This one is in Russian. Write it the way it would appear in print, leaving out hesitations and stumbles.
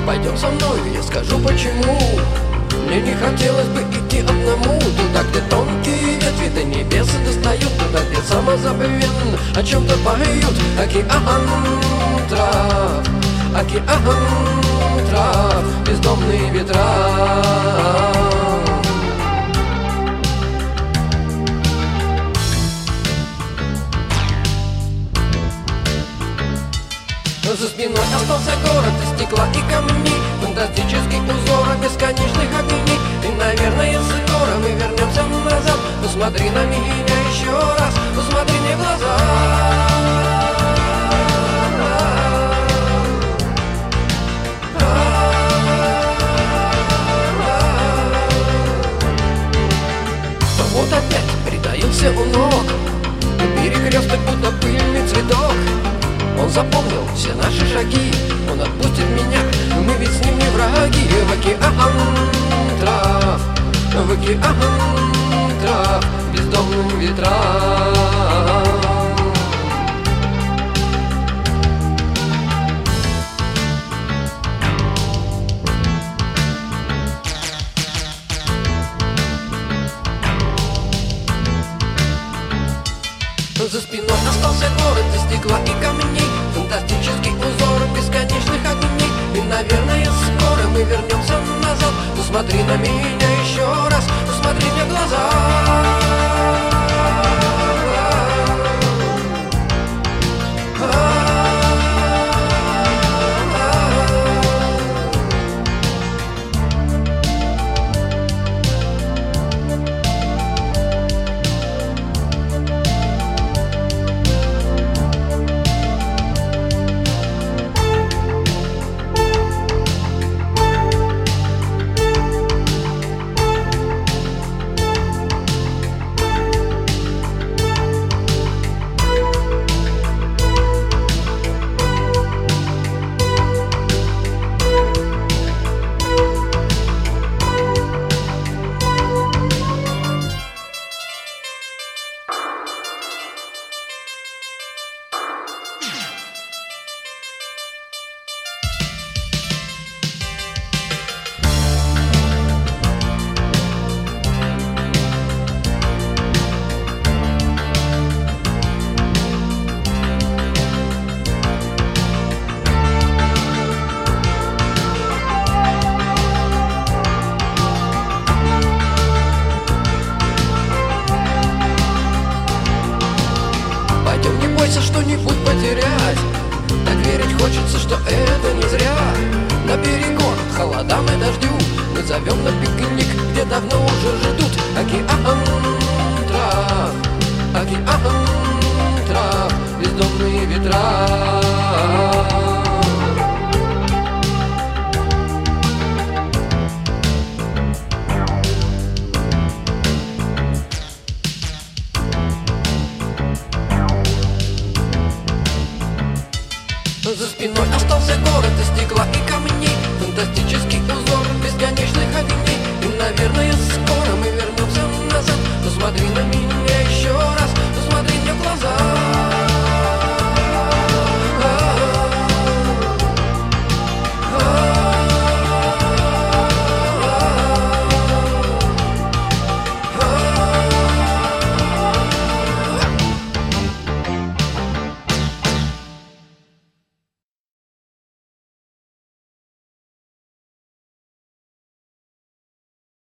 Пойдем со мной, я скажу почему. Мне не хотелось бы идти одному туда, где тонкие ветви до небес достают, туда, где самозабвенно о чем-то поют. Океан трав, океан трав, бездомные ветра. За спиной остался город из стекла и камней, фантастический узор бесконечных огней. И, наверное, скоро мы вернемся назад. Посмотри на меня еще раз, посмотри мне в глаза. Вот опять притаился у ног, перекресток будто пыльный цветок. Он запомнил все наши шаги, он отпустит меня, мы ведь с ним не враги. В океан трав, в океан трав, бездомным ветрам. За спиной остался город из стекла и камней, фантастический узор бесконечных огней. И, наверное, скоро мы вернемся назад. Посмотри на меня еще раз, посмотри мне в глаза. Что-нибудь потерять, так верить хочется, что это не зря. Наперекор холодам и дождю мы зовем на пикник, где давно уже ждут. Океан трав, океан трав, бездомные ветра. За спиной остался город из стекла и камней, фантастический узор бесконечных огней. И, наверное,